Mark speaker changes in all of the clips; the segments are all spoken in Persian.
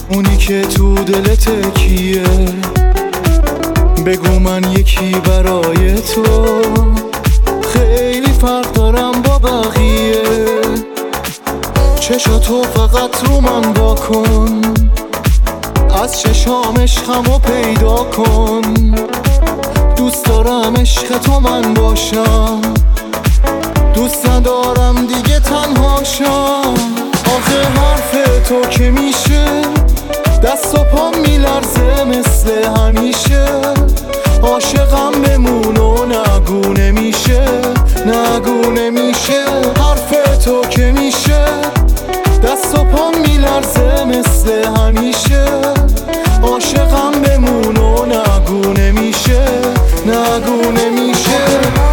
Speaker 1: اونی که تو دلت کیه؟ بگو من یکی برای تو. خیلی فرق دارم با بقیه. چشاتو فقط رو من واکن، از چشام عشقمو پیدا کن. دوست دارم عشق تو من باشم، دوست ندارم دیگه تنها شم. آخه حرف تو که میشه دست و پام میلرزه مثل همیشه. عاشقم بمون و نگو نمیشه، نگو نمیشه. حرف تو که میشه دست و پام میلرزه مثل همیشه. عاشقم بمون و نگو نمیشه، نگو نمیشه.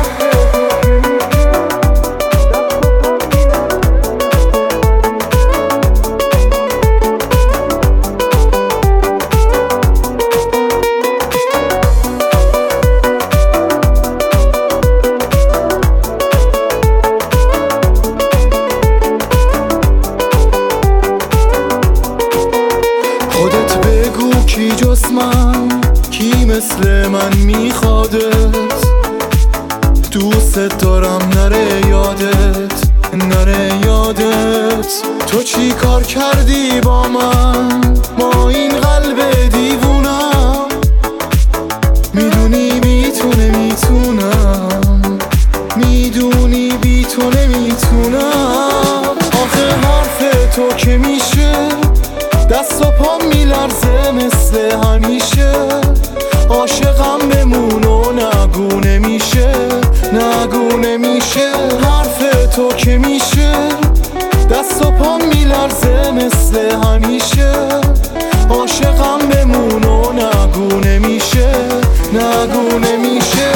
Speaker 1: خودت بگو کی جز من، کی مثل من میخوادت؟ دوست دارم نره یادت، نره یادت. تو چی کار کردی با من، با این قلب دیوونم؟ میدونی بی تو نمیتونم، میدونی بی تو نمیتونم. آخه حرف تو که میشه دست و پام میلرزه مثل همیشه. عاشقم بمون و نگو نمیشه، نگو نمیشه. حرف تو که میشه دست و پام میلرزه مثل همیشه. عاشقم بمون و نگو نمیشه، نگو نمیشه.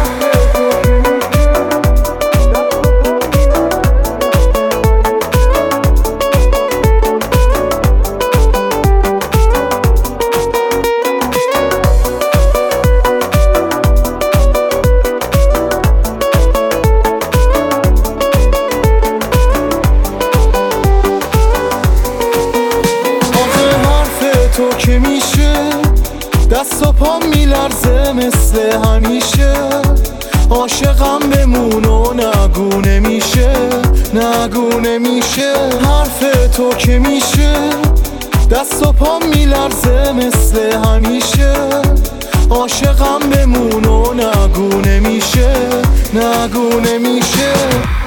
Speaker 1: تو که میشه دست و پام میلرزه مثل همیشه. عاشقم بمون و نگو نمیشه، نگو نمیشه. حرف تو که میشه دست و پام میلرزه مثل همیشه. عاشقم بمون و نگو نمیشه، نگو نمیشه.